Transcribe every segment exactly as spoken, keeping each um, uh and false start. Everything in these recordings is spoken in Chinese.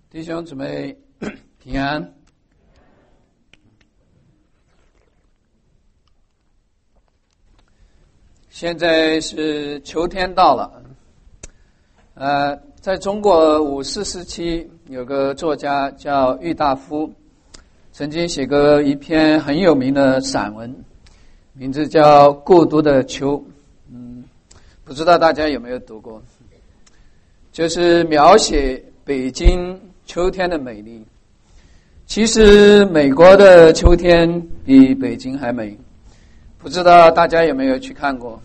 弟兄姊妹平安。现在是秋天到了，呃，在中国五四时期有个作家叫郁大夫，曾经写过一篇很有名的散文，名字叫《孤独的秋》。嗯，不知道大家有没有读过？就是描写北京秋天的美丽。其实美国的秋天比北京还美，不知道大家有没有去看过？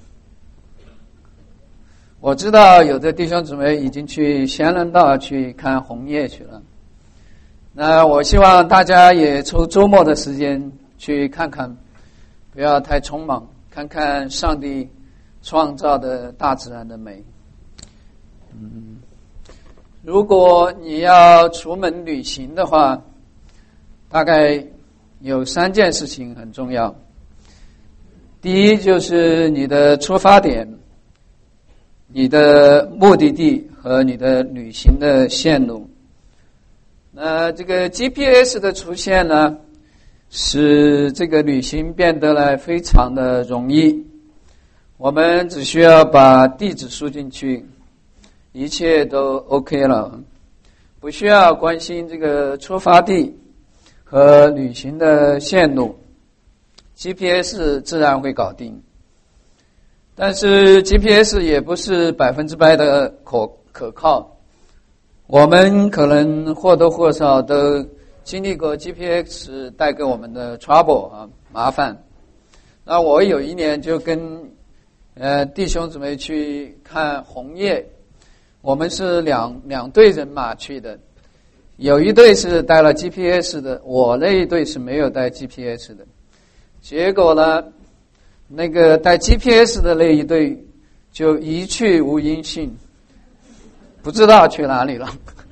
我知道有的弟兄姊妹已经去仙人道去看红叶去了。那我希望大家也抽周末的时间去看看，不要太匆忙，看看上帝创造的大自然的美。嗯，如果你要出门旅行的话，大概有三件事情很重要。第一就是你的出发点，你的目的地和你的旅行的线路。那这个 G P S 的出现呢，使这个旅行变得来非常的容易。我们只需要把地址输进去，一切都 OK 了，不需要关心这个出发地和旅行的线路， G P S 自然会搞定。但是 G P S 也不是百分之百的可可靠，我们可能或多或少都经历过 G P S 带给我们的 trouble 啊，麻烦。那我有一年就跟呃弟兄姊妹去看红叶，我们是两两队人马去的，有一队是带了 G P S 的，我那一队是没有带 G P S 的。结果呢，那个带 G P S 的那一队就一去无音讯，不知道去哪里了。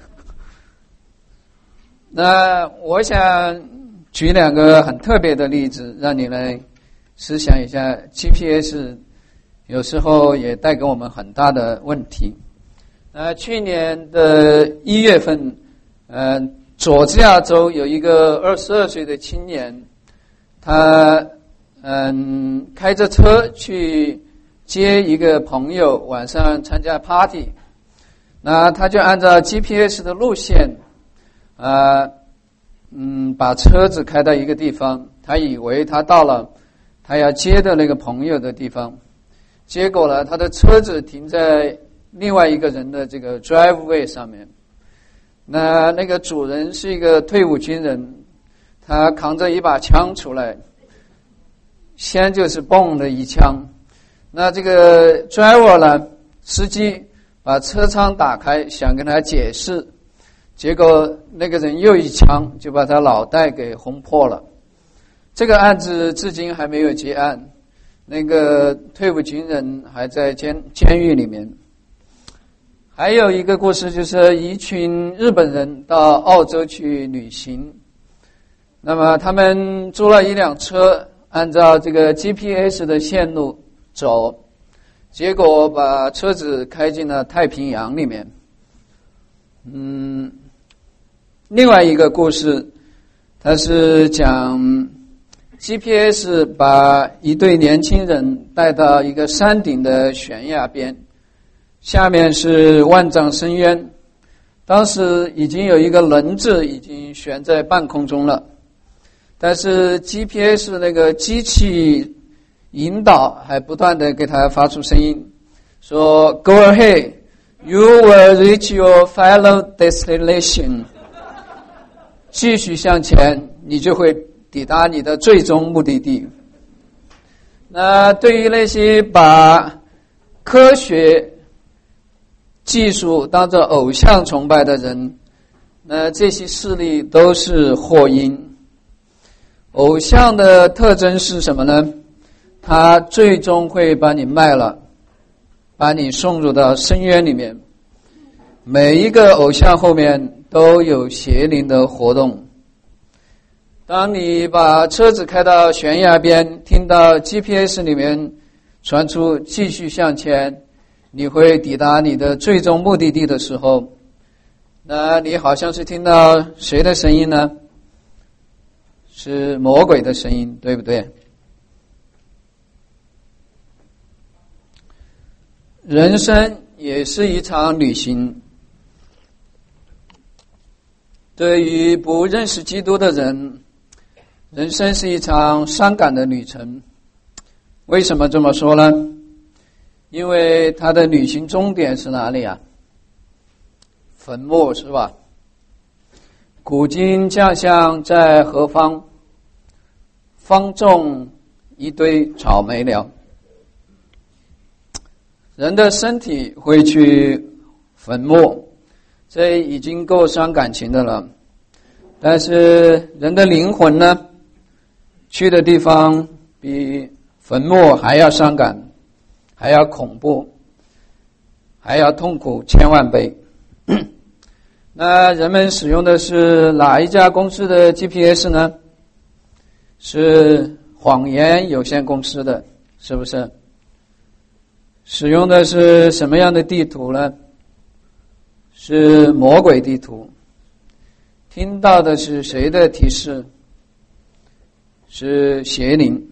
那我想举两个很特别的例子，让你来思想一下 G P S 有时候也带给我们很大的问题。呃，去年的一月份，呃，佐治亚州有一个二十二岁的青年，他嗯开着车去接一个朋友，晚上参加 party。那他就按照 G P S 的路线，呃，嗯，把车子开到一个地方，他以为他到了他要接的那个朋友的地方，结果呢，他的车子停在另外一个人的这个 driveway 上面。那那个主人是一个退伍军人，他扛着一把枪出来，先就是嘣的一枪。那这个 driver 呢，司机把车窗打开，想跟他解释，结果那个人又一枪就把他脑袋给轰破了。这个案子至今还没有结案，那个退伍军人还在监监狱里面。还有一个故事，就是一群日本人到澳洲去旅行，那么他们租了一辆车，按照这个 G P S 的线路走，结果把车子开进了太平洋里面。嗯，另外一个故事，它是讲 G P S 把一对年轻人带到一个山顶的悬崖边，下面是万丈深渊，当时已经有一个轮子已经悬在半空中了，但是 G P S 那个机器引导还不断的给他发出声音，说 Go ahead, you will reach your final destination 继续向前，你就会抵达你的最终目的地。那对于那些把科学技术当作偶像崇拜的人，那这些势力都是祸因。偶像的特征是什么呢？他最终会把你卖了，把你送入到深渊里面。每一个偶像后面都有邪灵的活动。当你把车子开到悬崖边，听到 G P S 里面传出继续向前，你会抵达你的最终目的地的时候， 那你好像是听到谁的声音呢？是魔鬼的声音，对不对？人生也是一场旅行，对于不认识基督的人，人生是一场伤感的旅程。为什么这么说呢？因为他的旅行终点是哪里啊？坟墓，是吧？古今将相在何方？方种一堆草莓了。人的身体会去坟墓，这已经够伤感情的了。但是人的灵魂呢，去的地方比坟墓还要伤感，还要恐怖，还要痛苦千万倍。那人们使用的是哪一家公司的 G P S 呢？是谎言有限公司的，是不是？使用的是什么样的地图呢？是魔鬼地图。听到的是谁的提示？是邪灵。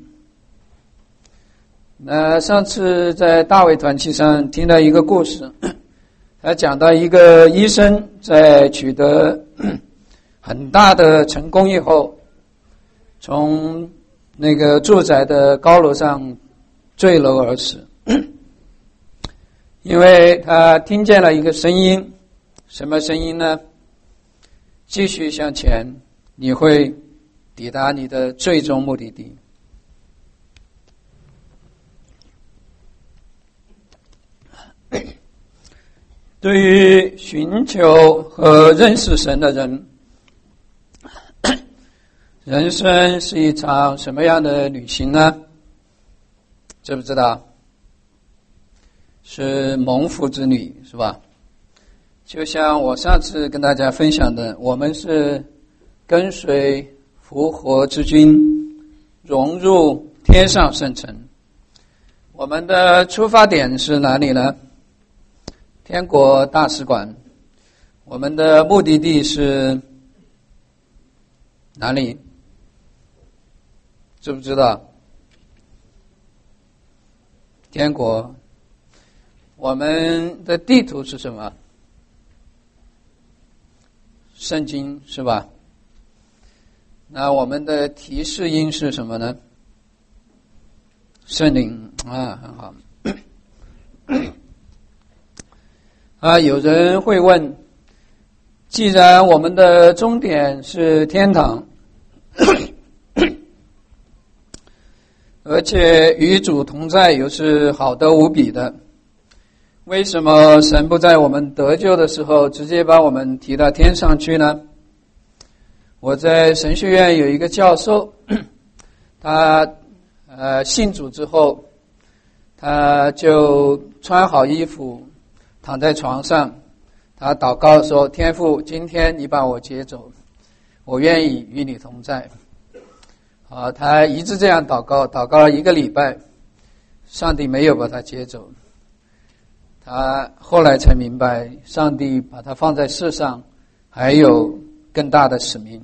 那上次在大卫团契上听到一个故事，他讲到一个医生在取得很大的成功以后，从那个住宅的高楼上坠楼而死。因为他听见了一个声音，什么声音呢？继续向前，你会抵达你的最终目的地。对于寻求和认识神的人，人生是一场什么样的旅行呢？知不知道？是蒙福之旅，是吧？就像我上次跟大家分享的，我们是跟随复活之君融入天上圣城。我们的出发点是哪里呢？天国大使馆。我们的目的地是哪里？知不知道？天国。我们的地图是什么？圣经，是吧？那我们的提示音是什么呢？圣灵啊，很好。啊，有人会问，既然我们的终点是天堂，而且与主同在又是好得无比的，为什么神不在我们得救的时候直接把我们提到天上去呢？我在神学院有一个教授，他呃信主之后，他就穿好衣服躺在床上，他祷告说：天父，今天你把我接走，我愿意与你同在。啊，他一直这样祷告，祷告了一个礼拜，上帝没有把他接走。他后来才明白，上帝把他放在世上还有更大的使命。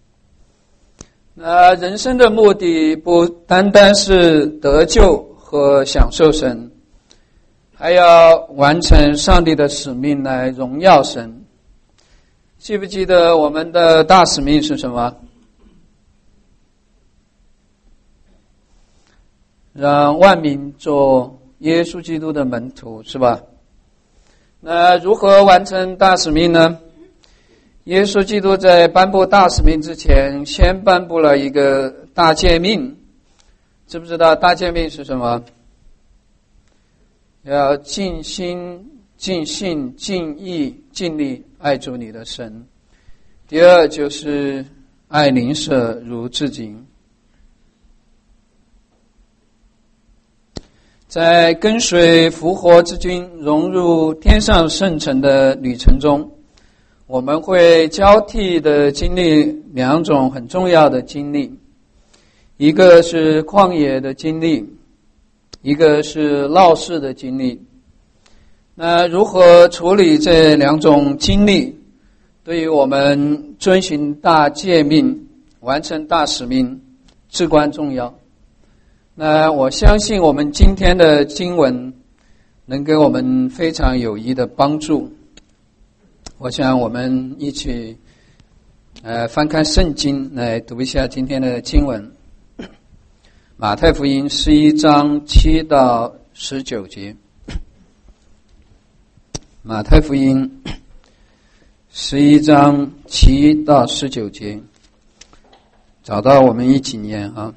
那人生的目的不单单是得救和享受神，还要完成上帝的使命来荣耀神。记不记得我们的大使命是什么？让万民做耶稣基督的门徒，是吧？那如何完成大使命呢？耶稣基督在颁布大使命之前，先颁布了一个大诫命。知不知道大诫命是什么？要尽心、尽性、尽意、尽力爱主你的神。第二就是爱邻舍如自己。在跟随复活之君融入天上圣城的旅程中，我们会交替的经历两种很重要的经历，一个是旷野的经历，一个是闹市的经历。那如何处理这两种经历， 对于我们遵循大诫命、完成大使命至关重要。那我相信我们今天的经文能给我们非常有益的帮助。我想我们一起呃翻开圣经来读一下今天的经文。马太福音十一章七到十九节。马太福音十一章七到十九节，找到我们一起念啊。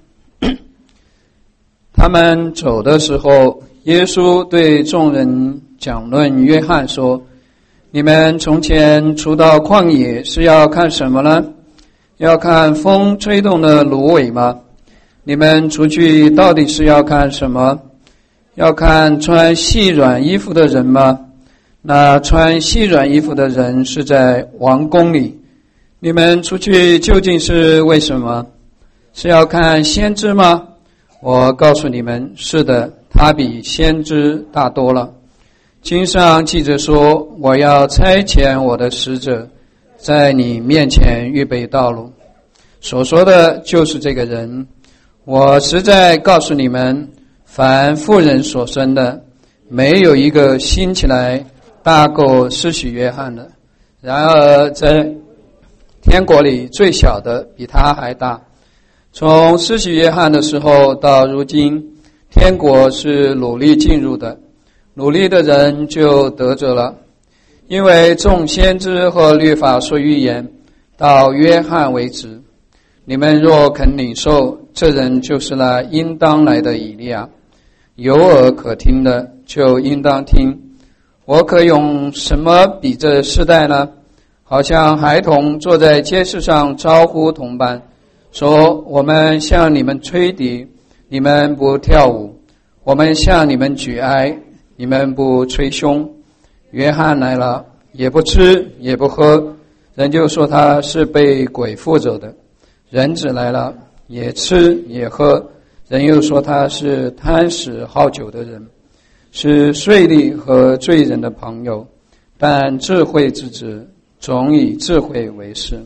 他们走的时候，耶稣对众人讲论约翰说：你们从前出到旷野是要看什么呢？要看风吹动的芦苇吗？你们出去到底是要看什么？要看穿细软衣服的人吗？那穿细软衣服的人是在王宫里。你们出去究竟是为什么？是要看先知吗？我告诉你们，是的，他比先知大多了。经上记着说，我要差遣我的使者在你面前预备道路。所说的就是这个人。我实在告诉你们，凡妇人所生的，没有一个兴起来大过施洗约翰的。然而在天国里最小的比他还大。从施洗约翰的时候到如今，天国是努力进入的，努力的人就得着了。因为众先知和律法说预言到约翰为止。你们若肯领受，这人就是那应当来的以利亚。有耳可听的就应当听。我可用什么比这世代呢？好像孩童坐在街市上招呼同伴，说：我们向你们吹笛，你们不跳舞；我们向你们举哀，你们不捶胸。约翰来了，也不吃也不喝，人就说他是被鬼附着的。人子来了，也吃也喝，人又说他是贪食好酒的人，是税吏和罪人的朋友。但智慧之子总以智慧为事。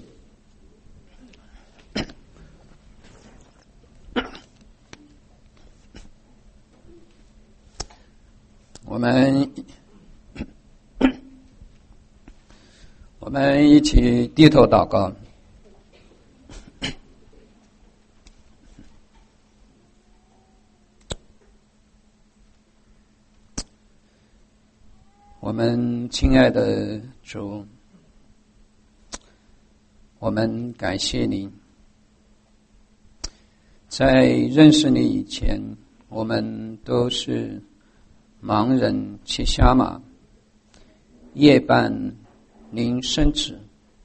我们我们一起低头祷告。我们亲爱的主，我们感谢你。在认识你以前，我们都是盲人骑瞎马，夜半临生子，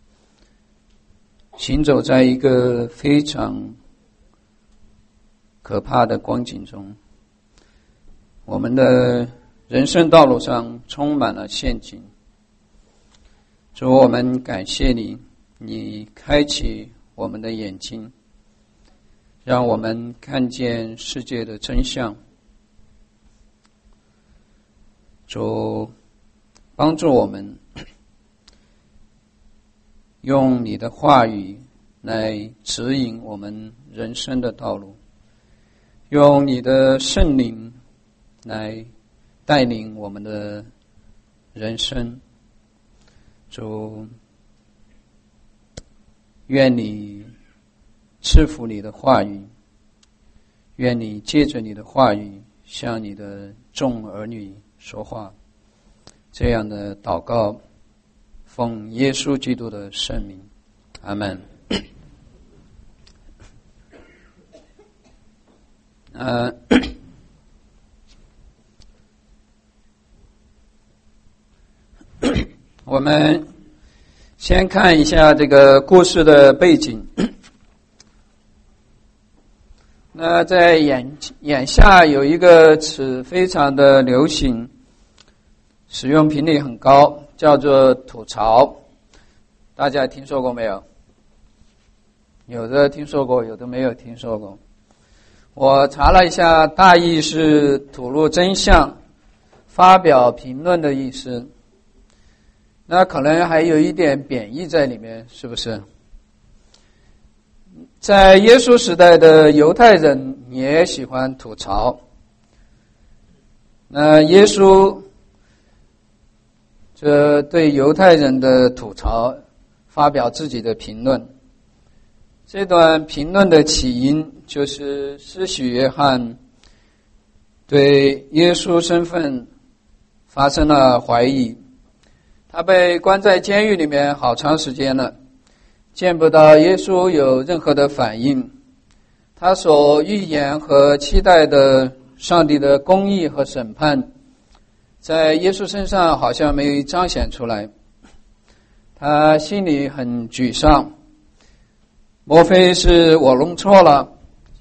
行走在一个非常可怕的光景中。我们的人生道路上充满了陷阱。主，我们感谢你，你开启我们的眼睛，让我们看见世界的真相。主，帮助我们用你的话语来指引我们人生的道路，用你的圣灵来带领我们的人生。主，愿你赐福你的话语，愿你借着你的话语向你的众儿女说话。这样的祷告，奉耶稣基督的圣名，阿们。呃我们先看一下这个故事的背景。那在眼眼下有一个词非常的流行，使用频率很高，叫做吐槽。大家听说过没有？有的听说过，有的没有听说过。我查了一下，大意是吐露真相，发表评论的意思。 那可能还有一点贬义在里面，是不是？在耶稣时代的犹太人也喜欢吐槽。那耶稣这对犹太人的吐槽发表自己的评论。这段评论的起因就是施洗约翰对耶稣身份发生了怀疑，他被关在监狱里面好长时间了，见不到耶稣有任何的反应，他所预言和期待的上帝的公义和审判在耶稣身上好像没有彰显出来，他心里很沮丧，莫非是我弄错了？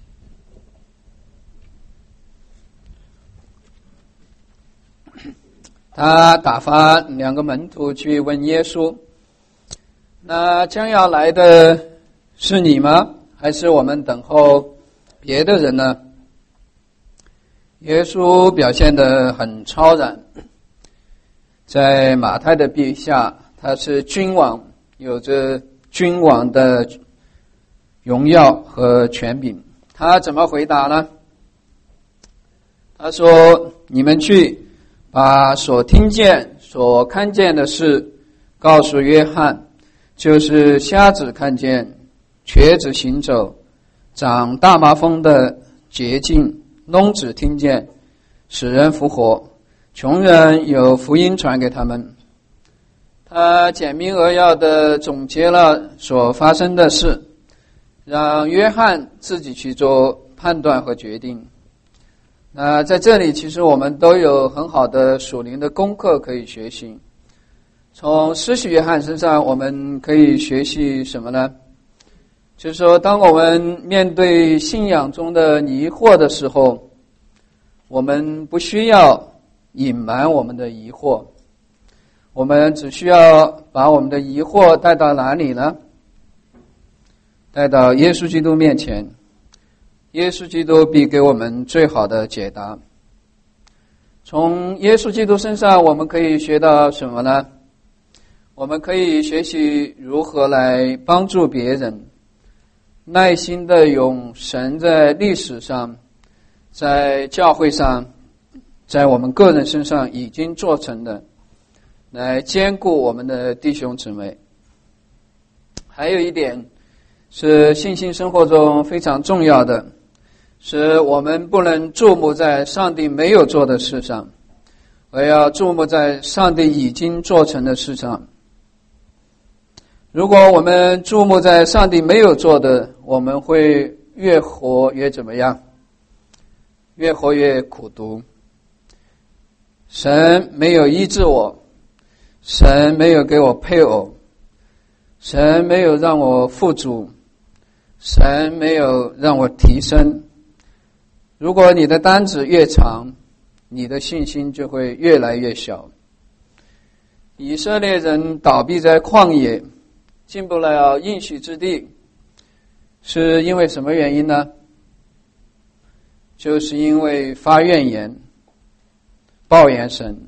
他打发两个门徒去问耶稣，那将要来的是你吗？还是我们等候别的人呢？耶稣表现得很超然，在马太的笔下，他是君王，有着君王的荣耀和权柄。他怎么回答呢？他说，你们去把所听见所看见的事告诉约翰，就是瞎子看见，瘸子行走，长大麻风的洁净，聋子听见，使人复活，穷人有福音传给他们。他简明扼要地总结了所发生的事，让约翰自己去做判断和决定。那在这里其实我们都有很好的属灵的功课可以学习。从施洗约翰身上我们可以学习什么呢？就是说当我们面对信仰中的疑惑的时候，我们不需要隐瞒我们的疑惑，我们只需要把我们的疑惑带到哪里呢？带到耶稣基督面前，耶稣基督必给我们最好的解答。从耶稣基督身上我们可以学到什么呢？我们可以学习如何来帮助别人，耐心地用神在历史上，在教会上，在我们个人身上已经做成的，来兼顾我们的弟兄姊妹。还有一点是信心生活中非常重要的，是我们不能注目在上帝没有做的事上，而要注目在上帝已经做成的事上。如果我们注目在上帝没有做的，我们会越活越怎么样？越活越苦毒。神没有医治我，神没有给我配偶，神没有让我富足，神没有让我提升。如果你的单子越长，你的信心就会越来越小。以色列人倒闭在旷野，进不了应许之地，是因为什么原因呢？就是因为发怨言，抱怨神。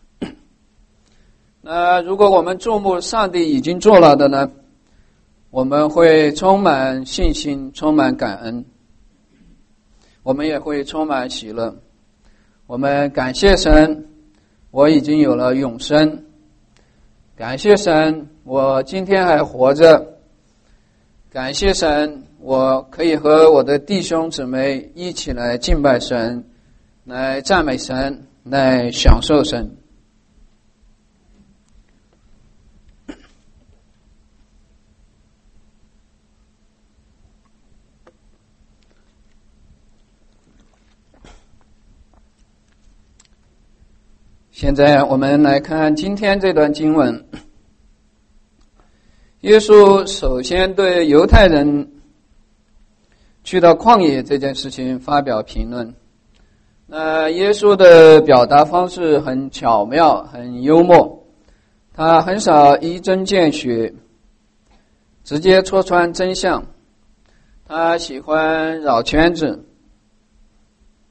那如果我们注目上帝已经做了的呢，我们会充满信心，充满感恩，我们也会充满喜乐。我们感谢神，我已经有了永生，感谢神，我今天还活着，感谢神，我可以和我的弟兄姊妹一起来敬拜神，来赞美神，来享受神。现在我们来看今天这段经文。耶稣首先对犹太人去到旷野这件事情发表评论。那耶稣的表达方式很巧妙，很幽默，他很少一针见血，直接戳穿真相。他喜欢绕圈子，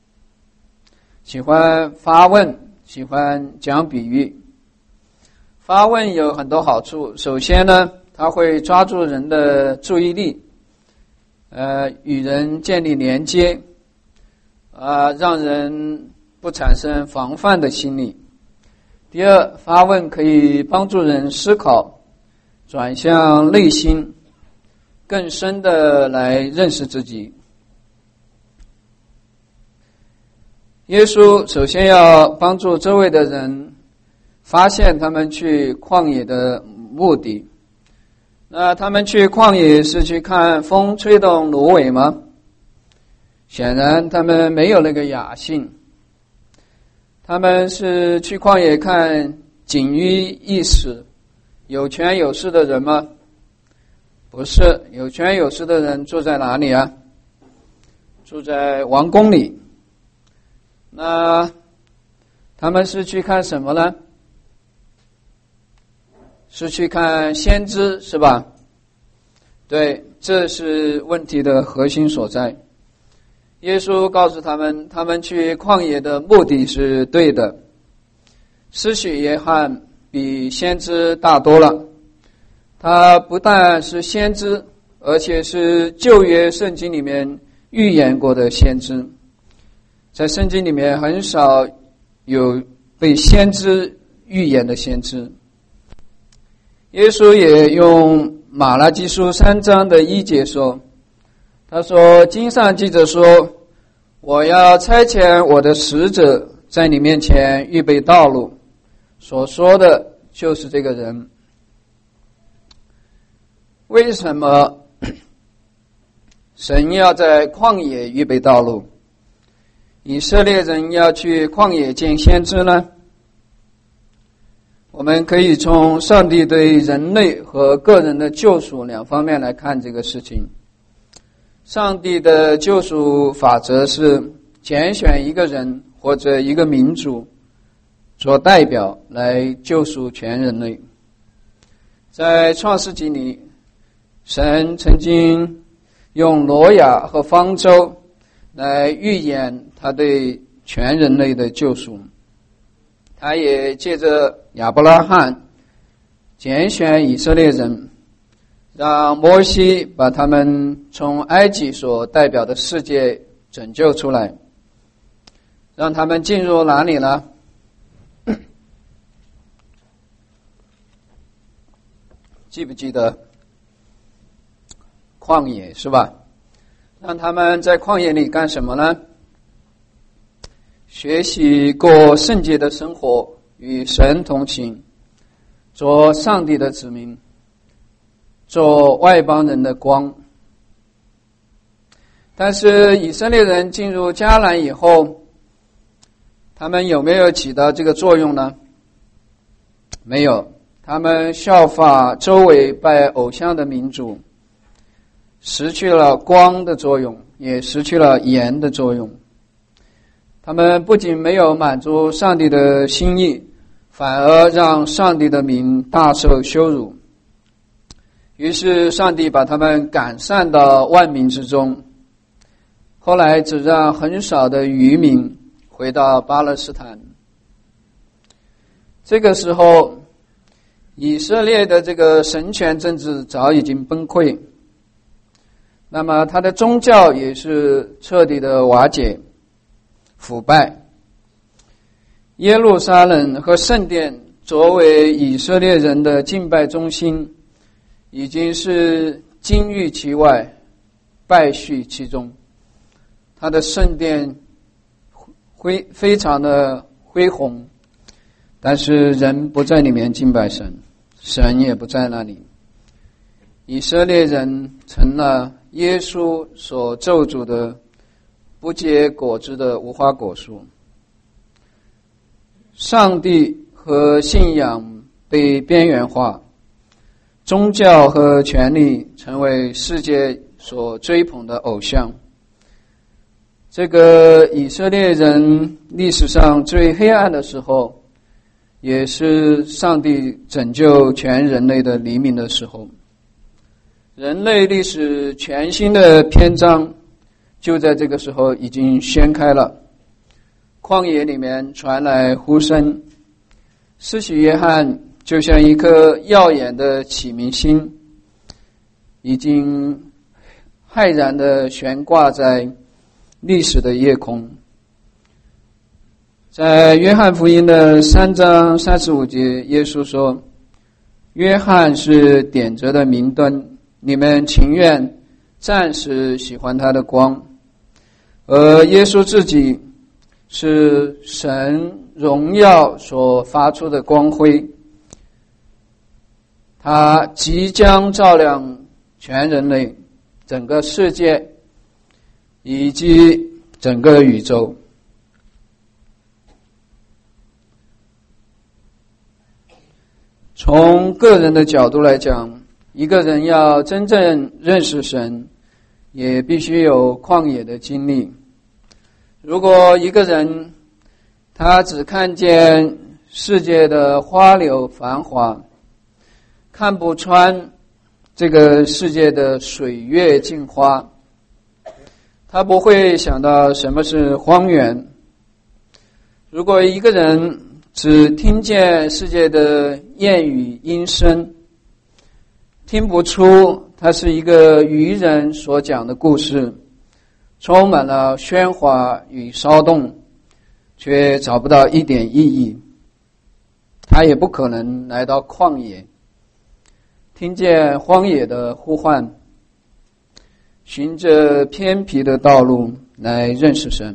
喜欢发问，喜欢讲比喻。 发问有很多好处。首先呢，它会抓住人的注意力，呃，与人建立连接，啊、呃，让人不产生防范的心理。第二，发问可以帮助人思考，转向内心，更深的来认识自己。耶稣首先要帮助周围的人发现他们去旷野的目的。那他们去旷野是去看风吹动芦苇吗？显然他们没有那个雅兴。他们是去旷野看锦衣玉食、有权有势的人吗？不是，有权有势的人住在哪里啊？住在王宫里。那他们是去看什么呢？是去看先知，是吧？对，这是问题的核心所在。耶稣告诉他们，他们去旷野的目的是对的。施洗约翰比先知大多了，他不但是先知，而且是旧约圣经里面预言过的先知。在圣经里面很少有被先知预言的先知。耶稣也用马拉基书三章的一节说，他说，经上记着说，我要差遣我的使者在你面前预备道路，所说的就是这个人。为什么神要在旷野预备道路？以色列人要去旷野见先知呢？我们可以从上帝对人类和个人的救赎两方面来看这个事情。上帝的救赎法则是拣选一个人或者一个民族做代表来救赎全人类。在创世纪里，神曾经用挪亚和方舟来预言他对全人类的救赎。他也借着亚伯拉罕拣选以色列人，让摩西把他们从埃及所代表的世界拯救出来，让他们进入哪里呢？记不记得旷野，是吧？让他们在旷野里干什么呢？学习过圣洁的生活，与神同行，做上帝的子民，做外邦人的光。但是以色列人进入迦南以后，他们有没有起到这个作用呢？没有，他们效法周围拜偶像的民族，失去了光的作用，也失去了盐的作用。他们不仅没有满足上帝的心意，反而让上帝的名大受羞辱。于是上帝把他们赶散到万民之中，后来只让很少的渔民回到巴勒斯坦。这个时候，以色列的这个神权政治早已经崩溃，那么他的宗教也是彻底的瓦解腐败。耶路撒冷和圣殿作为以色列人的敬拜中心，已经是金玉其外，败絮其中。他的圣殿恢非常的恢宏，但是人不在里面敬拜神，神也不在那里。以色列人成了耶稣所咒诅的不结果子的无花果树。上帝和信仰被边缘化，宗教和权力成为世界所追捧的偶像。这个以色列人历史上最黑暗的时候，也是上帝拯救全人类的黎明的时候。人类历史全新的篇章就在这个时候已经掀开了。旷野里面传来呼声，施洗约翰就像一颗耀眼的启明星，已经骇然地悬挂在历史的夜空。在约翰福音的三章三十五节，耶稣说，约翰是点着的明灯，你们情愿暂时喜欢他的光，而耶稣自己是神荣耀所发出的光辉，他即将照亮全人类、整个世界以及整个宇宙。从个人的角度来讲，一个人要真正认识神，也必须有旷野的经历。如果一个人他只看见世界的花柳繁华，看不穿这个世界的水月镜花，他不会想到什么是荒原。如果一个人只听见世界的燕语音声，听不出它是一个愚人所讲的故事，充满了喧哗与骚动，却找不到一点意义，他也不可能来到旷野，听见荒野的呼唤，循着偏僻的道路来认识神。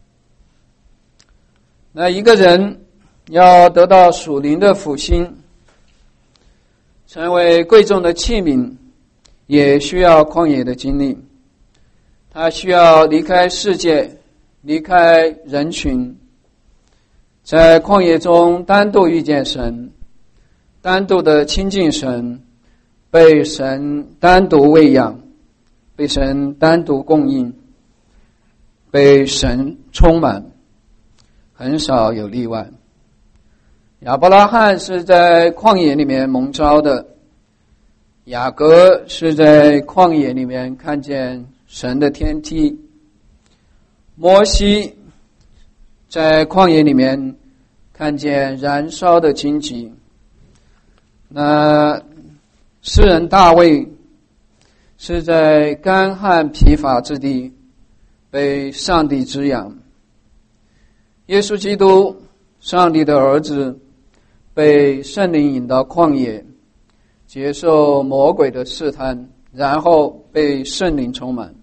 那一个人要得到属灵的复兴，成为贵重的器皿，也需要旷野的经历。他需要离开世界，离开人群，在旷野中单独遇见神，单独的亲近神，被神单独喂养，被神单独供应，被神充满，很少有例外。亚伯拉罕是在旷野里面蒙召的，雅各是在旷野里面看见神的天梯，摩西在旷野里面看见燃烧的荆棘，那诗人大卫是在干旱疲乏之地被上帝滋养，耶稣基督上帝的儿子被圣灵引到旷野，接受魔鬼的试探，然后被圣灵充满。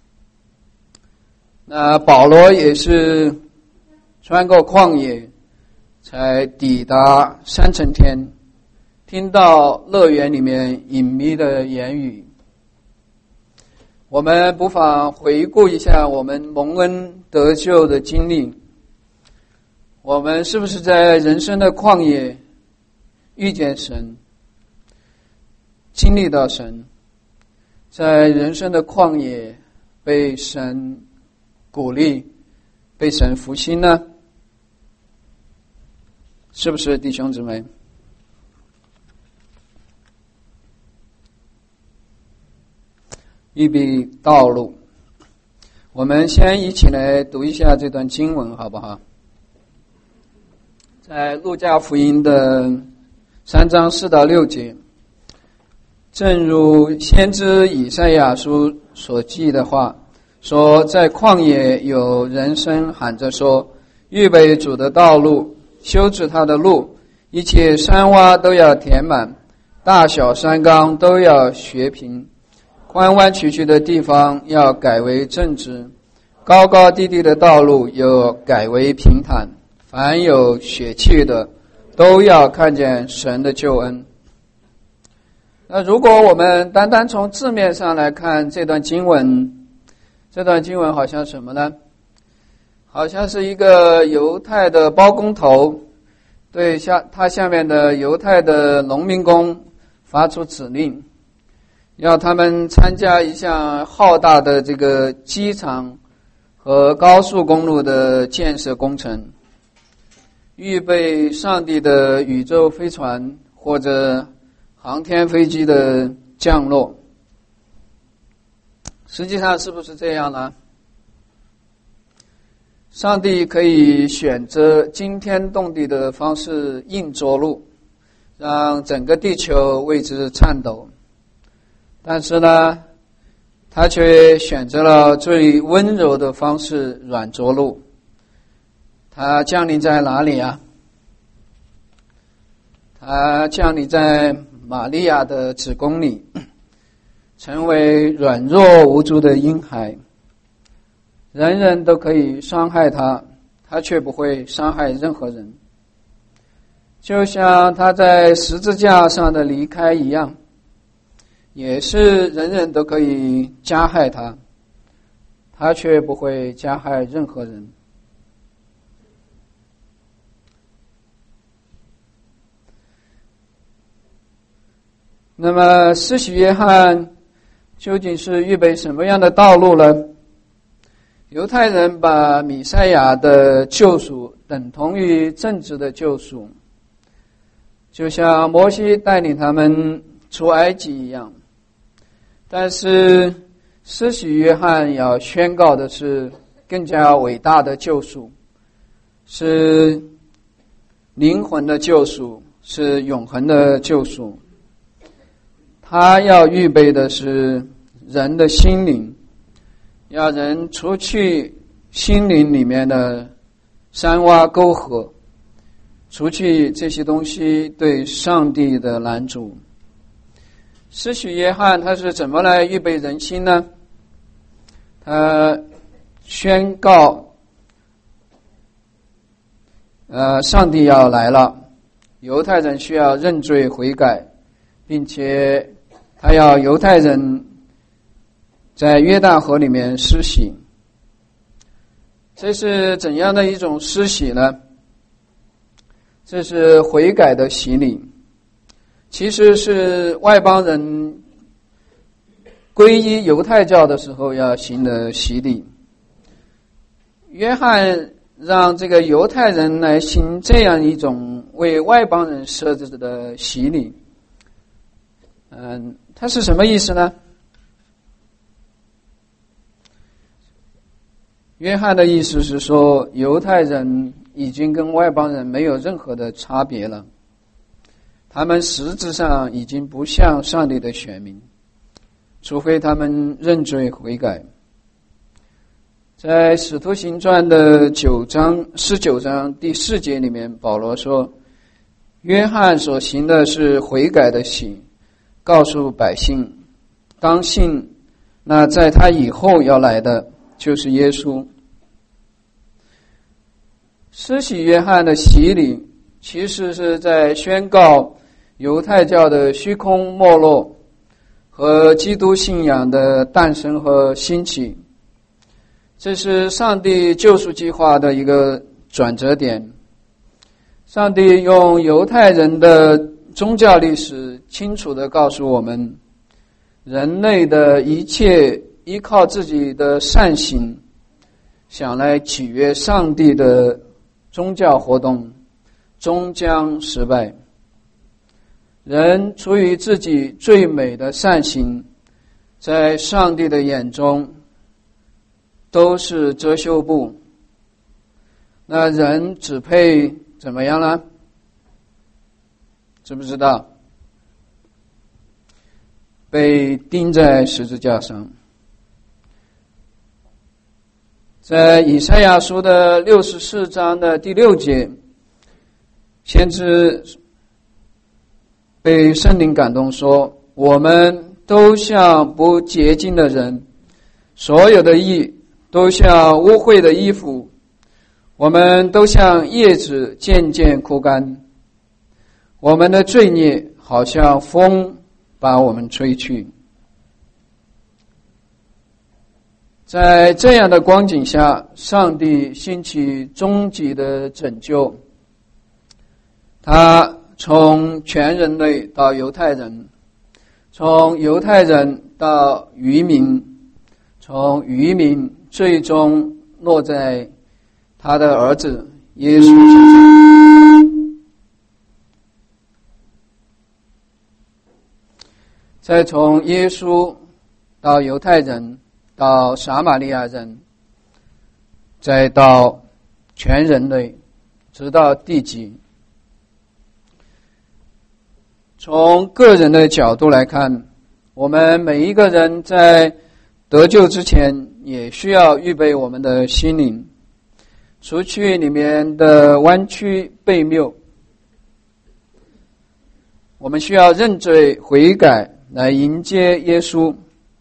那保罗也是穿过旷野才抵达三层天，听到乐园里面隐秘的言语。我们不妨回顾一下我们蒙恩得救的经历，我们是不是在人生的旷野遇见神，经历到神，在人生的旷野被神鼓励，被神复兴呢？是不是弟兄姊妹？预备道路，我们先一起来读一下这段经文好不好？在路加福音的三章四到六节，正如先知以赛亚书所记的话说，在旷野有人声喊着说，预备主的道路，修治他的路，一切山洼都要填满，大小山冈都要削平，弯弯曲曲的地方要改为正直，高高低低的道路又改为平坦，凡有血气的都要看见神的救恩。那如果我们单单从字面上来看这段经文，这段经文好像什么呢？好像是一个犹太的包工头对下他下面的犹太的农民工发出指令，要他们参加一项浩大的这个机场和高速公路的建设工程，预备上帝的宇宙飞船或者航天飞机的降落。实际上是不是这样呢？上帝可以选择惊天动地的方式硬着陆， 让整个地球为之颤抖。但是呢，他却选择了最温柔的方式，软着陆。他降临在哪里啊？他降临在玛利亚的子宫里，成为软弱无助的婴孩。人人都可以伤害他，他却不会伤害任何人。就像他在十字架上的离开一样，也是人人都可以加害他，他却不会加害任何人。那么施洗约翰究竟是预备什么样的道路呢？犹太人把弥赛亚的救赎等同于政治的救赎，就像摩西带领他们出埃及一样。但是施洗约翰要宣告的是更加伟大的救赎，是灵魂的救赎，是永恒的救赎。他要预备的是人的心灵，要人除去心灵里面的山洼沟壑，除去这些东西对上帝的拦阻。施洗约翰他是怎么来预备人心呢？他宣告呃，上帝要来了，犹太人需要认罪悔改，并且他要犹太人在约旦河里面施洗。这是怎样的一种施洗呢？这是悔改的洗礼，其实是外邦人皈依犹太教的时候要行的洗礼。约翰让这个犹太人来行这样一种为外邦人设置的洗礼，嗯，它是什么意思呢？约翰的意思是说，犹太人已经跟外邦人没有任何的差别了，他们实质上已经不像上帝的选民，除非他们认罪悔改。在使徒行传的九章十九章第四节里面，保罗说，约翰所行的是悔改的洗，告诉百姓当信那在他以后要来的就是耶稣。施洗约翰的洗礼其实是在宣告犹太教的虚空没落和基督信仰的诞生和兴起，这是上帝救赎计划的一个转折点。上帝用犹太人的宗教历史清楚地告诉我们，人类的一切依靠自己的善行想来取悦上帝的宗教活动终将失败。人出于自己最美的善行，在上帝的眼中都是遮羞布，那人只配怎么样呢？知不知道？被钉在十字架上。在以赛亚书的六十四章的第六节，先知被圣灵感动说，我们都像不洁净的人，所有的义都像污秽的衣服，我们都像叶子渐渐枯干，我们的罪孽好像风把我们吹去。在这样的光景下，上帝兴起终极的拯救，他从全人类到犹太人，从犹太人到渔民，从渔民最终落在他的儿子耶稣身上，再从耶稣到犹太人，到撒玛利亚人，再到全人类，直到地极。 从个人的角度来看，我们每一个人在得救之前也需要预备我们的心灵，除去里面的弯曲悖谬。我们需要认罪悔改来迎接耶稣。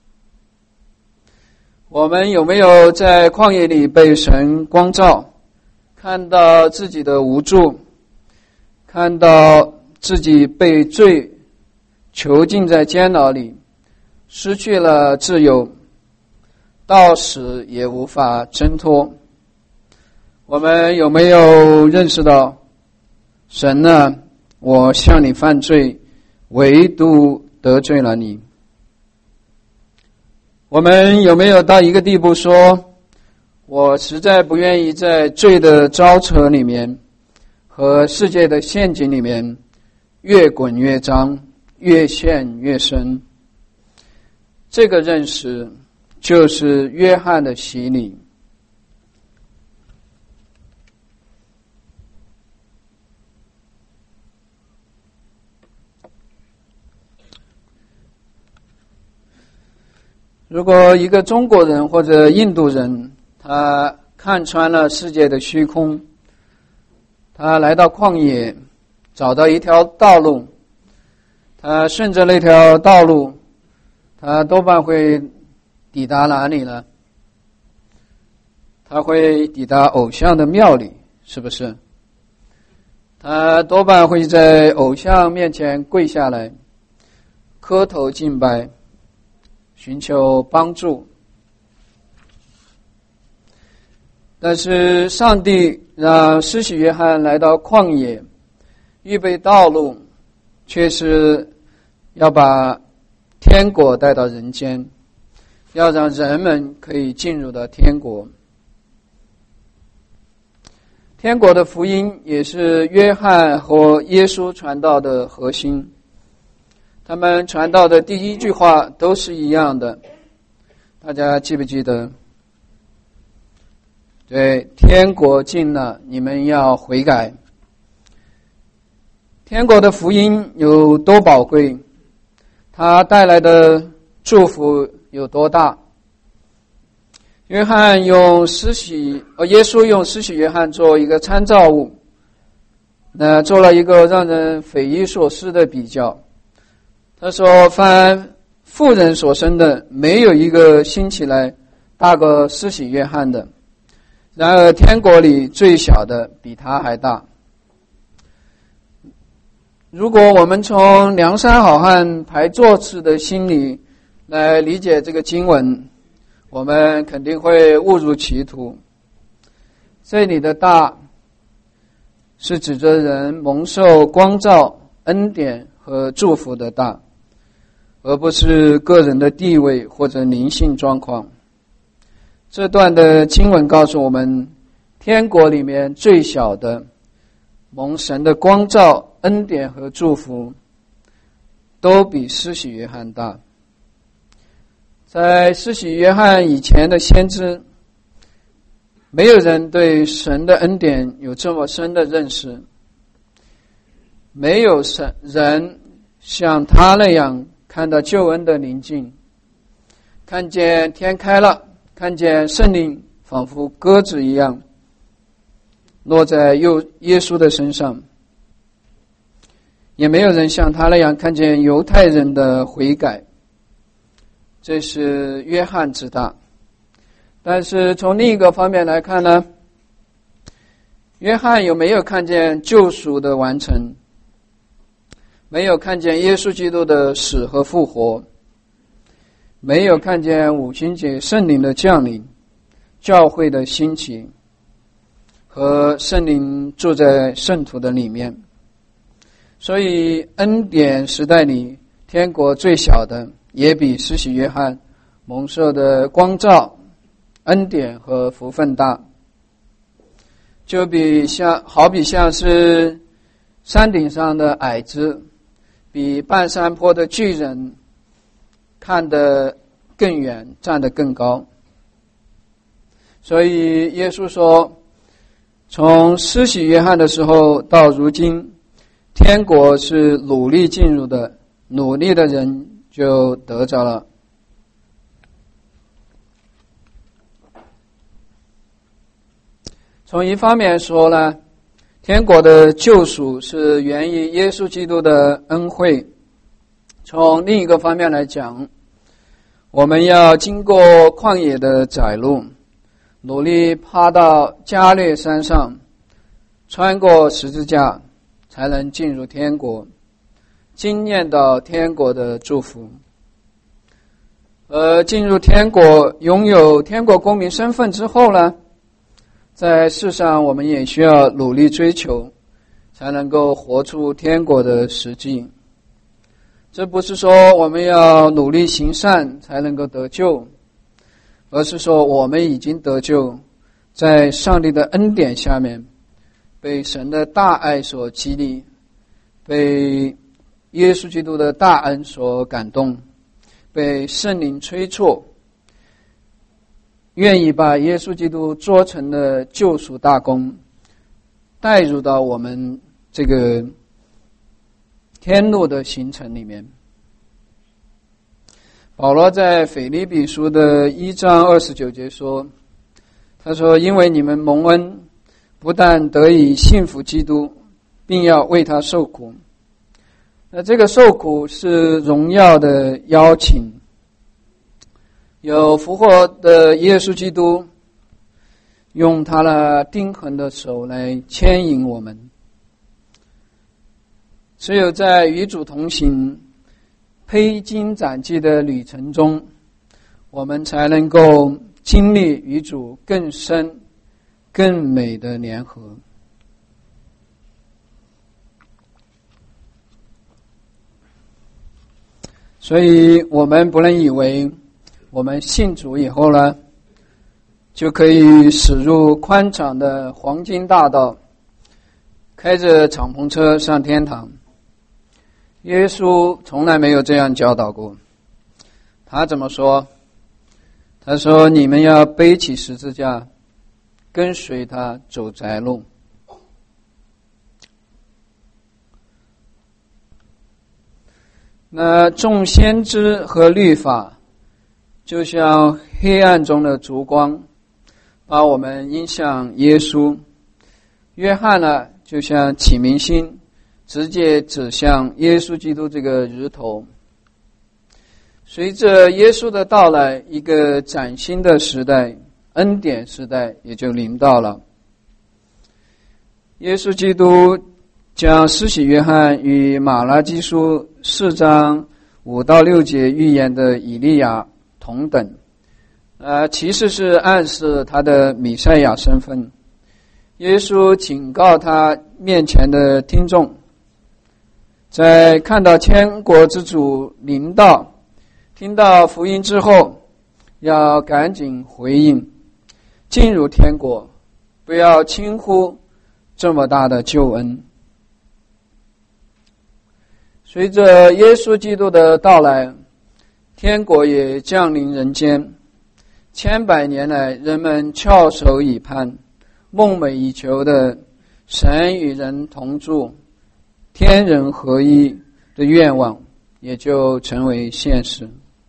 我们有没有在旷野里被神光照，看到自己的无助，看到自己被罪囚禁在监牢里，失去了自由，到死也无法挣脱？我们有没有认识到，神啊，我向你犯罪，唯独得罪了你？我们有没有到一个地步说，我实在不愿意在罪的招扯里面和世界的陷阱里面越滚越脏，越陷越深？这个认识就是约翰的洗礼。如果一个中国人或者印度人，他看穿了世界的虚空，他来到旷野，找到一条道路，他顺着那条道路，他多半会抵达哪里呢？他会抵达偶像的庙里，是不是？他多半会在偶像面前跪下来，磕头敬拜，寻求帮助。但是上帝让施洗约翰来到旷野，预备道路，却是要把天国带到人间，要让人们可以进入到天国。天国的福音也是约翰和耶稣传道的核心，他们传道的第一句话都是一样的，大家记不记得？对，天国近了，你们要悔改。天国的福音有多宝贵，它带来的祝福有多大？约翰用施洗，呃，耶稣用施洗约翰做一个参照物，那做了一个让人匪夷所思的比较。他说，凡妇人所生的，没有一个兴起来大过施洗约翰的，然而天国里最小的比他还大。如果我们从梁山好汉排座次的心理来理解这个经文，我们肯定会误入歧途。这里的大是指着人蒙受光照、恩典和祝福的大，而不是个人的地位或者灵性状况。这段的经文告诉我们，天国里面最小的蒙神的光照、恩典和祝福都比施洗约翰大。在施洗约翰以前的先知，没有人对神的恩典有这么深的认识，没有神人像他那样看到救恩的临近，看见天开了，看见圣灵仿佛鸽子一样落在耶稣的身上，也没有人像他那样看见犹太人的悔改。这是约翰之大。但是从另一个方面来看呢，约翰有没有看见救赎的完成？没有看见耶稣基督的死和复活，没有看见五旬节圣灵的降临，教会的兴起和圣灵住在圣徒的里面。所以恩典时代里，天国最小的也比施洗约翰蒙受的光照、恩典和福分大，就比像好比像是山顶上的矮子比半山坡的巨人看得更远，站得更高。所以耶稣说，从施洗约翰的时候到如今， 天国是努力进入的，努力的人就得着了。从一方面说呢，天国的救赎是源于耶稣基督的恩惠。从另一个方面来讲，我们要经过旷野的窄路，努力爬到加略山上，穿过十字架，才能进入天国，经验到天国的祝福。而进入天国，拥有天国公民身份之后呢，在世上我们也需要努力追求，才能够活出天国的实际。这不是说我们要努力行善才能够得救，而是说我们已经得救，在上帝的恩典下面，被神的大爱所激励，被耶稣基督的大恩所感动，被圣灵催促，愿意把耶稣基督做成的救赎大功带入到我们这个天路的行程里面。保罗在腓立比书的一章二十九节说，他说，因为你们蒙恩，不但得以信服基督，并要为他受苦。那这个受苦是荣耀的邀请，有复活的耶稣基督用他那钉痕的手来牵引我们。只有在与主同行、披荆斩棘的旅程中，我们才能够经历与主更深、更美的联合。所以我们不能以为我们信主以后呢，就可以驶入宽敞的黄金大道，开着敞篷车上天堂。耶稣从来没有这样教导过。他怎么说？他说，你们要背起十字架，跟随他走窄路。那众先知和律法就像黑暗中的烛光，把我们引向耶稣。约翰呢，就像启明星，直接指向耶稣基督这个日头。随着耶稣的到来，一个崭新的时代，恩典时代也就临到了。耶稣基督将施洗约翰与马拉基书四章五到六节预言的以利亚同等，呃，其实是暗示他的弥赛亚身份。耶稣警告他面前的听众，在看到天国之主临到，听到福音之后，要赶紧回应，进入天国，不要轻忽这么大的救恩。随着耶稣基督的到来，天国也降临人间。千百年来，人们翘首以盼，梦寐以求的神与人同住、天人合一的愿望，也就成为现实。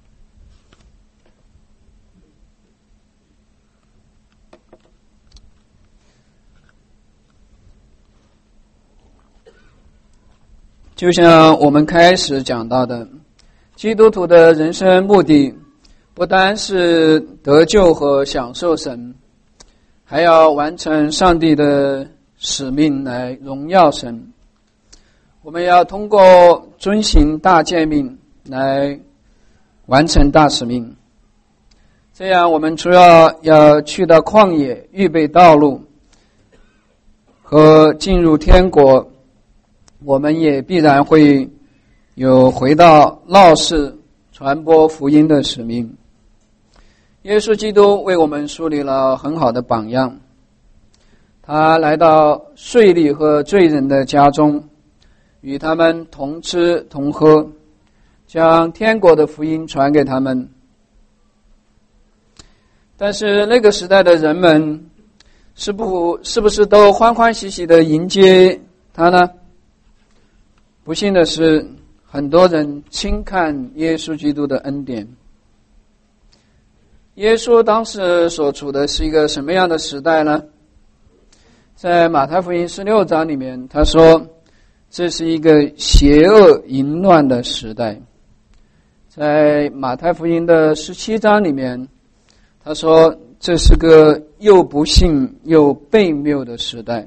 就像我们开始讲到的，基督徒的人生目的不单是得救和享受神，还要完成上帝的使命来荣耀神。我们要通过遵行大诫命来完成大使命。这样我们除了要去到旷野预备道路和进入天国，我们也必然会有回到闹市传播福音的使命。耶稣基督为我们树立了很好的榜样，他来到税吏和罪人的家中，与他们同吃同喝，将天国的福音传给他们。但是那个时代的人们是不是不是都欢欢喜喜地迎接他呢？ 不幸的是，很多人轻看耶稣基督的恩典。耶稣当时所处的是一个什么样的时代呢？在马太福音十六章里面，他说这是一个邪恶淫乱的时代。在马太福音的十七章里面，他说这是个又不幸又悖谬的时代。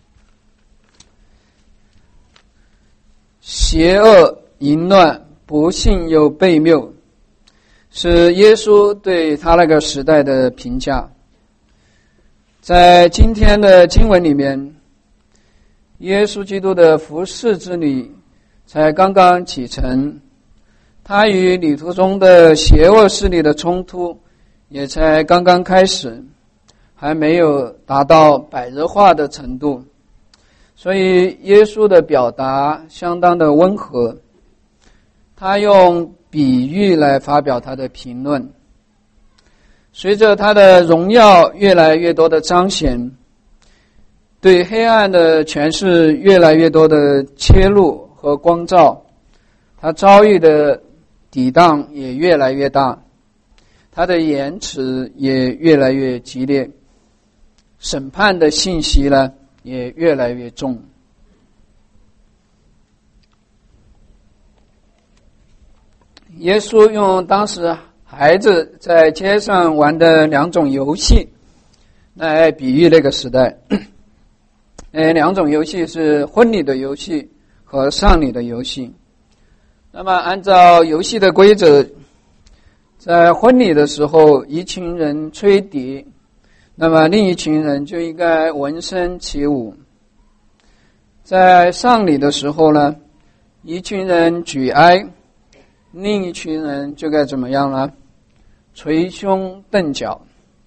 邪恶淫乱，不幸又悖谬，是耶稣对他那个时代的评价。在今天的经文里面，耶稣基督的服事之旅才刚刚启程，他与旅途中的邪恶势力的冲突也才刚刚开始，还没有达到百日化的程度，所以耶稣的表达相当的温和，他用比喻来发表他的评论。随着他的荣耀越来越多的彰显，对黑暗的权势越来越多的切入和光照，他遭遇的抵挡也越来越大，他的言辞也越来越激烈，审判的信息呢也越来越重。耶稣用当时孩子在街上玩的两种游戏来比喻那个时代。呃，两种游戏是婚礼的游戏和丧礼的游戏。那么按照游戏的规则，在婚礼的时候，一群人吹笛，那么另一群人就应该闻声起舞。在丧礼的时候呢，一群人举哀，另一群人就该怎么样呢？捶胸顿脚。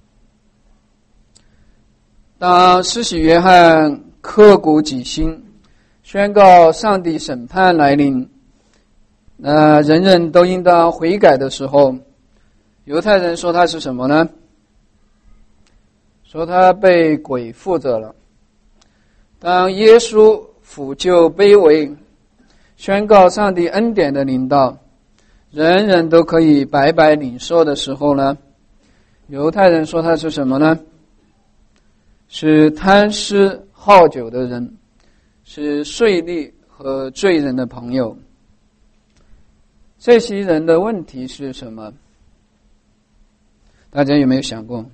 当施洗约翰刻骨己心，宣告上帝审判来临，呃，人人都应当悔改的时候，犹太人说他是什么呢？说他被鬼附着了。当耶稣俯就卑微，宣告上帝恩典的临到，人人都可以白白领受的时候呢，犹太人说他是什么呢？是贪吃好酒的人，是税吏和罪人的朋友。这些人的问题是什么？大家有没有想过？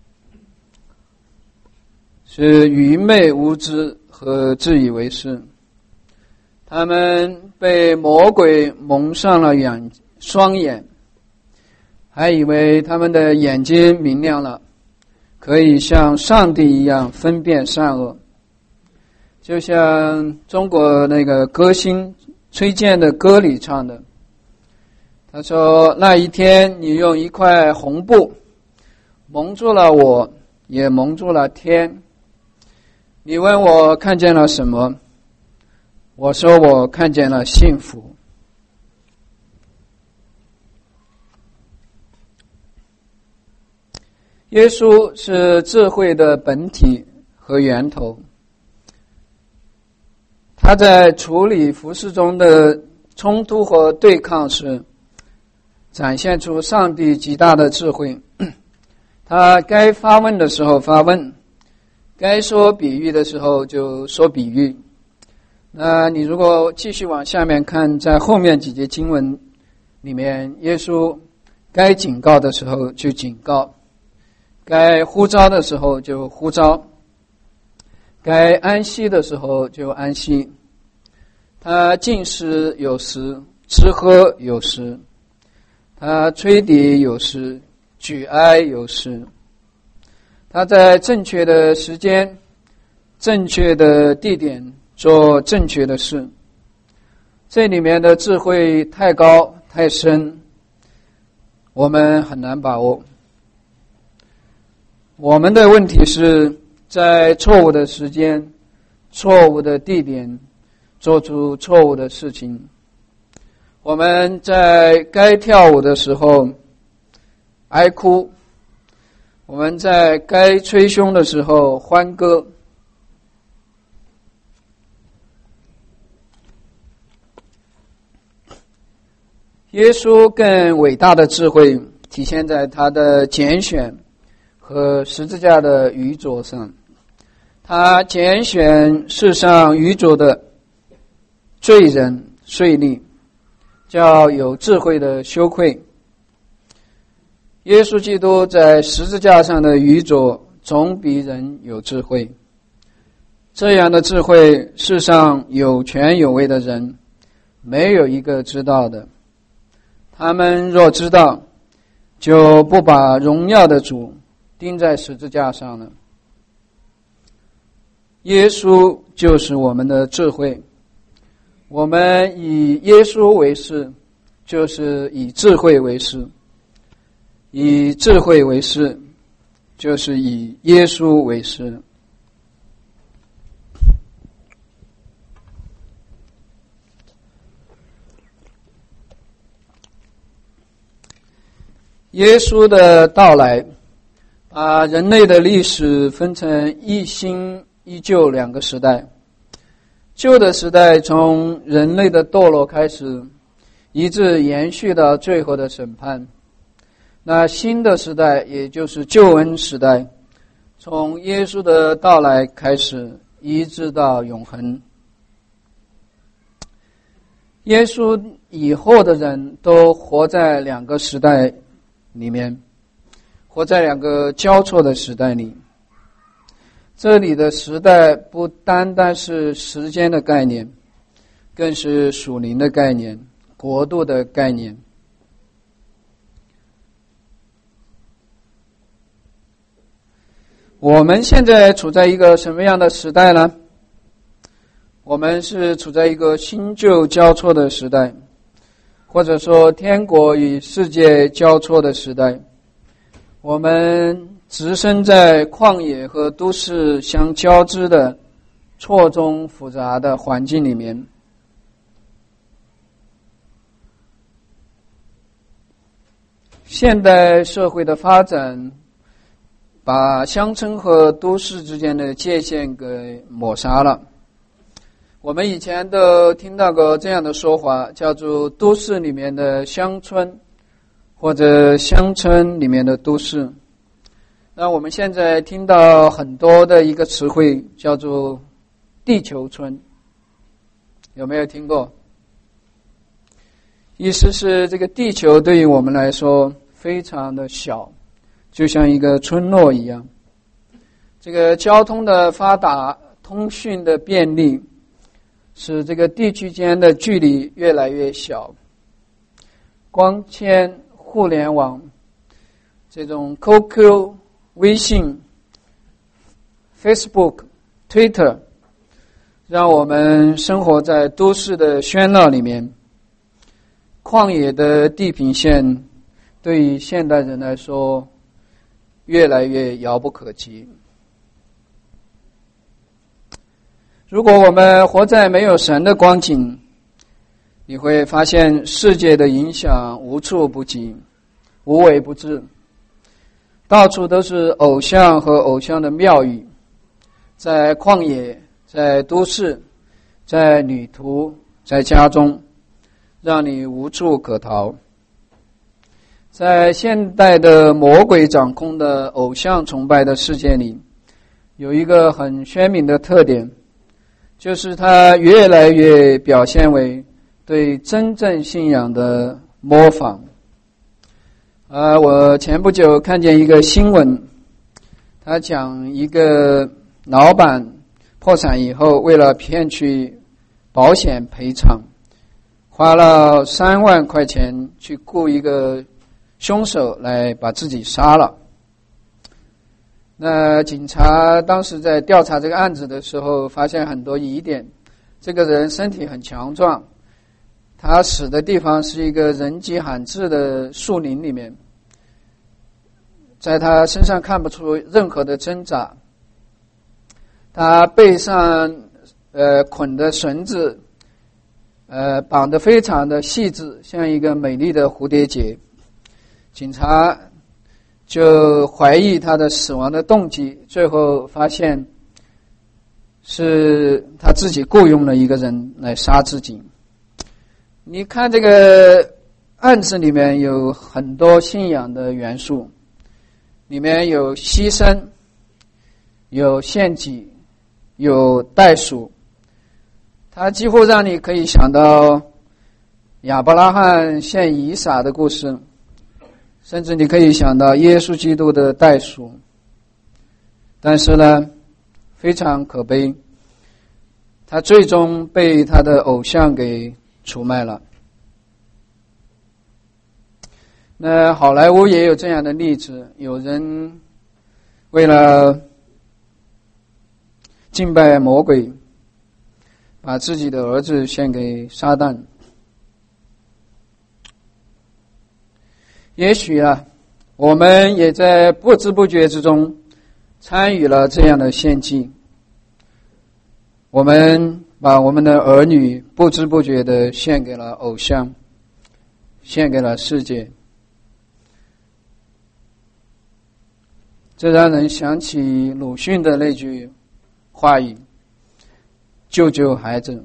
是愚昧无知和自以为是。他们被魔鬼蒙上了眼双眼，还以为他们的眼睛明亮了，可以像上帝一样分辨善恶。就像中国那个歌星崔健的歌里唱的，他说那一天你用一块红布蒙住了我，也蒙住了天，你问我看见了什么，我说我看见了幸福。耶稣是智慧的本体和源头，他在处理服事中的冲突和对抗时，展现出上帝极大的智慧。他该发问的时候发问，该说比喻的时候就说比喻。那你如果继续往下面看，在后面几节经文里面，耶稣该警告的时候就警告，该呼召的时候就呼召，该安息的时候就安息。他进食有时，吃喝有时，他吹笛有时，举哀有时。他在正确的时间、正确的地点做正确的事。这里面的智慧太高太深，我们很难把握。我们的问题是在错误的时间、错误的地点做出错误的事情。我们在该跳舞的时候哀哭，我们在该吹胸的时候欢歌。 耶稣更伟大的智慧体现在他的拣选和十字架的愚拙上。他拣选世上愚拙的罪人税吏，叫有智慧的羞愧。耶稣基督在十字架上的愚拙总比人有智慧，这样的智慧世上有权有位的人没有一个知道的。他们若知道，就不把荣耀的主钉在十字架上了。耶稣就是我们的智慧，我们以耶稣为是，就是以智慧为是，以智慧为是，就是以耶稣为是。耶稣的到来把人类的历史分成一新一旧两个时代。旧的时代从人类的堕落开始，一直延续到最后的审判。那新的时代也就是救恩时代，从耶稣的到来开始，一直到永恒。耶稣以后的人都活在两个时代里面，活在两个交错的时代里。这里的时代不单单是时间的概念，更是属灵的概念，国度的概念。我们现在处在一个什么样的时代呢？我们是处在一个新旧交错的时代，或者说天国与世界交错的时代。我们置身在旷野和都市相交织的错综复杂的环境里面。现代社会的发展把乡村和都市之间的界限给抹杀了。我们以前都听到过这样的说法，叫做都市里面的乡村，或者乡村里面的都市。那我们现在听到很多的一个词汇叫做地球村，有没有听过？意思是这个地球对于我们来说非常的小，就像一个村落一样。这个交通的发达，通讯的便利，使这个地区间的距离越来越小。光纤、互联网，这种 Q Q、微信、Facebook、Twitter， 让我们生活在都市的喧闹里面。旷野的地平线对于现代人来说越来越遥不可及。如果我们活在没有神的光景，你会发现世界的影响无处不及，无微不至，到处都是偶像和偶像的庙宇，在旷野，在都市，在旅途，在家中，让你无处可逃。在现代的魔鬼掌控的偶像崇拜的世界里，有一个很鲜明的特点，就是它越来越表现为对真正信仰的模仿。呃，我前不久看见一个新闻，他讲一个老板破产以后，为了骗取保险赔偿，花了三万块钱去雇一个凶手来把自己杀了。那警察当时在调查这个案子的时候，发现很多疑点。这个人身体很强壮，他死的地方是一个人迹罕至的树林里面，在他身上看不出任何的挣扎。他背上呃捆的绳子，呃绑得非常的细致，像一个美丽的蝴蝶结。警察就怀疑他的死亡的动机，最后发现是他自己雇佣了一个人来杀自己。你看这个案子里面有很多信仰的元素，里面有牺牲，有献祭，有代赎，它几乎让你可以想到亚伯拉罕献以撒的故事，甚至你可以想到耶稣基督的代赎。但是呢，非常可悲，他最终被他的偶像给出卖了。那好莱坞也有这样的例子，有人为了敬拜魔鬼，把自己的儿子献给撒旦。也许啊，我们也在不知不觉之中参与了这样的献祭，我们把我们的儿女不知不觉地献给了偶像，献给了世界。这让人想起鲁迅的那句话语：救救孩子。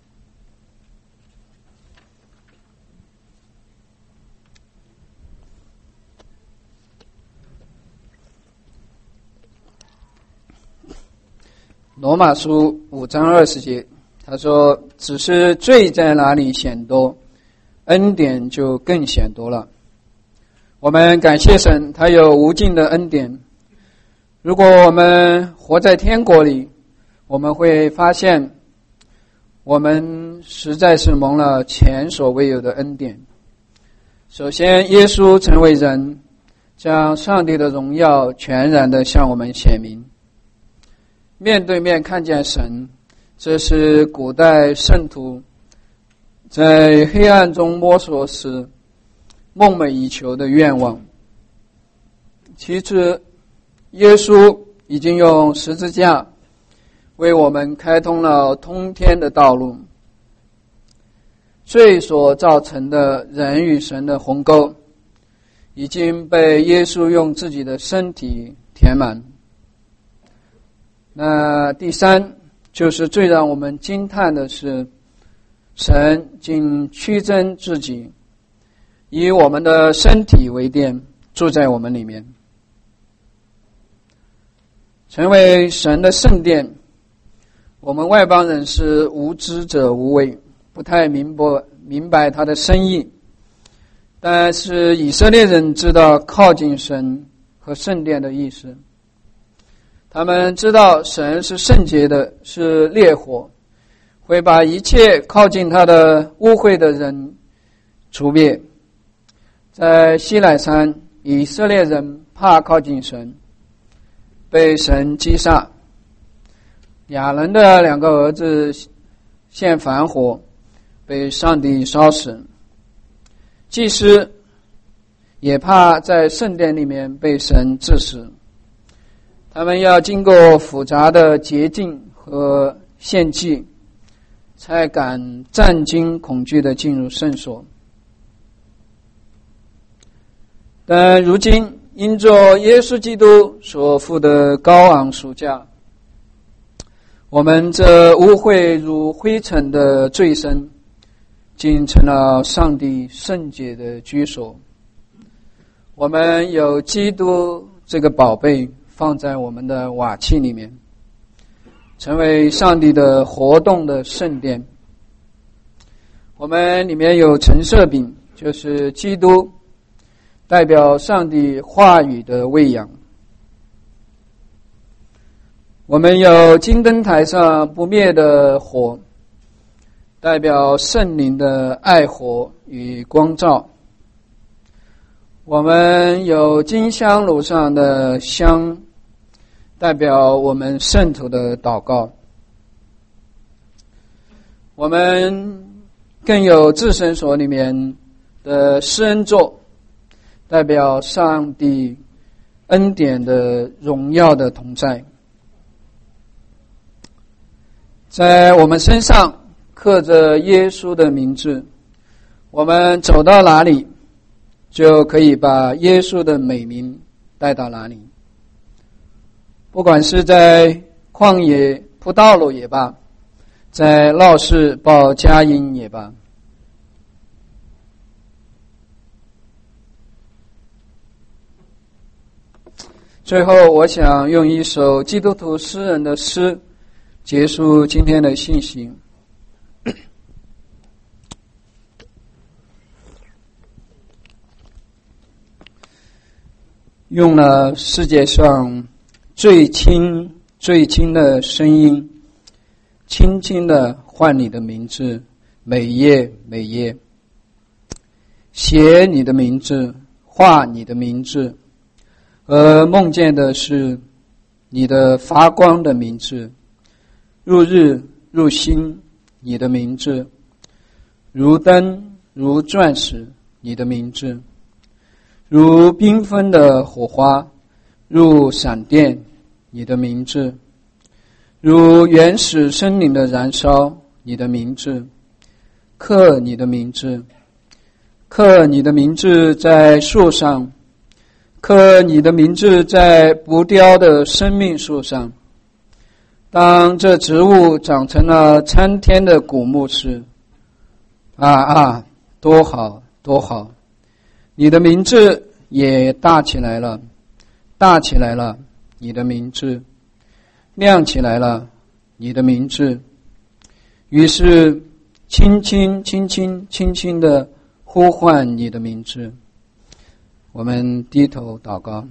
罗马书五章二十节，他说：只是罪在哪里显多，恩典就更显多了。我们感谢神，他有无尽的恩典。如果我们活在天国里，我们会发现我们实在是蒙了前所未有的恩典。首先，耶稣成为人，将上帝的荣耀全然地向我们显明，面对面看见神，这是古代圣徒在黑暗中摸索时梦寐以求的愿望。其次，耶稣已经用十字架为我们开通了通天的道路，罪所造成的人与神的鸿沟已经被耶稣用自己的身体填满。那第三，就是最让我们惊叹的是，神竟屈尊自己，以我们的身体为殿，住在我们里面，成为神的圣殿。我们外邦人是无知者无畏，不太明白明白他的深意，但是以色列人知道靠近神和圣殿的意思。他们知道神是圣洁的，是烈火，会把一切靠近他的污秽的人除灭。在西乃山，以色列人怕靠近神，被神击杀。亚伦的两个儿子献燔火，被上帝烧死。祭司也怕在圣殿里面被神治死，他们要经过复杂的洁净和献祭，才敢战惊恐惧地进入圣所。但如今因着耶稣基督所付的高昂赎价，我们这污秽如灰尘的罪身竟成了上帝圣洁的居所。我们有基督这个宝贝放在我们的瓦器里面，成为上帝的活动的圣殿。我们里面有陈设饼，就是基督，代表上帝话语的喂养。我们有金灯台上不灭的火，代表圣灵的爱火与光照。我们有金香炉上的香，代表我们圣徒的祷告。我们更有至圣所里面的施恩座，代表上帝恩典的荣耀的同在。在我们身上刻着耶稣的名字，我们走到哪里就可以把耶稣的美名带到哪里。不管是在旷野铺道路也罢，在闹市报佳音也罢。 最后，我想用一首基督徒诗人的诗结束今天的信息。用了世界上最轻最轻的声音，轻轻的唤你的名字，每夜每夜写你的名字，画你的名字，而梦见的是你的发光的名字，入日入心你的名字，如灯如钻石你的名字，如缤纷的火花，如闪电你的名字，如原始森林的燃烧你的名字，刻你的名字，刻你的名字在树上，刻你的名字在不凋的生命树上。当这植物长成了参天的古木时，啊啊，多好多好！你的名字也大起来了，大起来了，你的名字亮起来了，你的名字。于是轻轻轻轻轻轻地呼唤你的名字。我们低头祷告。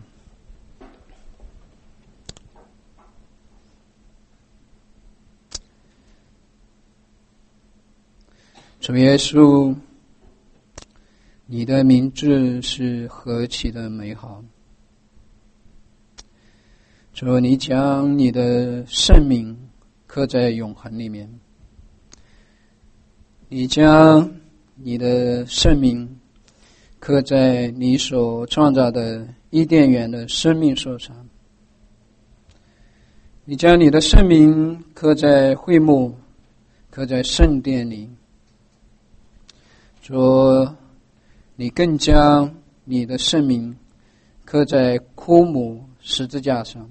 主耶稣，你的名字是何其的美好！主，你将你的圣名刻在永恒里面，你将你的圣名刻在你所创造的伊甸园的生命树上，你将你的圣名刻在会幕，刻在圣殿里。主，你更将你的圣名刻在枯木十字架上，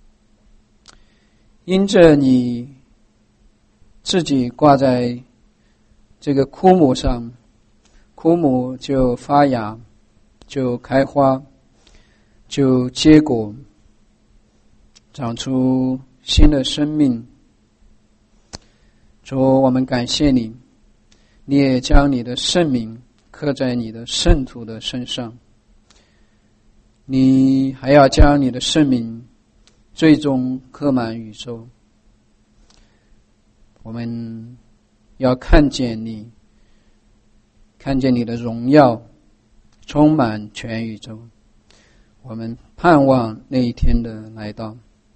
因着你自己挂在这个枯木上，枯木就发芽，就开花，就结果，长出新的生命。主，我们感谢你，你也将你的圣名刻在你的圣徒的身上，你还要将你的圣名最终刻满宇宙。我们要看见你，看见你的荣耀充满全宇宙。我们盼望那一天的来到。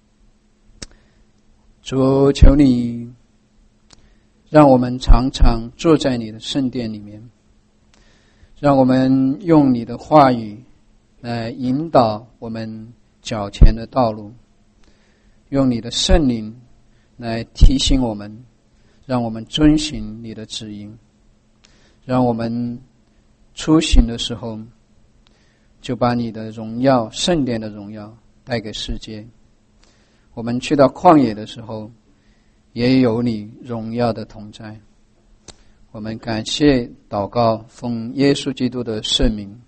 主，求你让我们常常坐在你的圣殿里面，让我们用你的话语来引导我们脚前的道路，用你的圣灵来提醒我们，让我们遵行你的指引，让我们出行的时候就把你的荣耀，圣殿的荣耀带给世界。我们去到旷野的时候也有你荣耀的同在。我们感谢祷告，奉耶稣基督的圣名。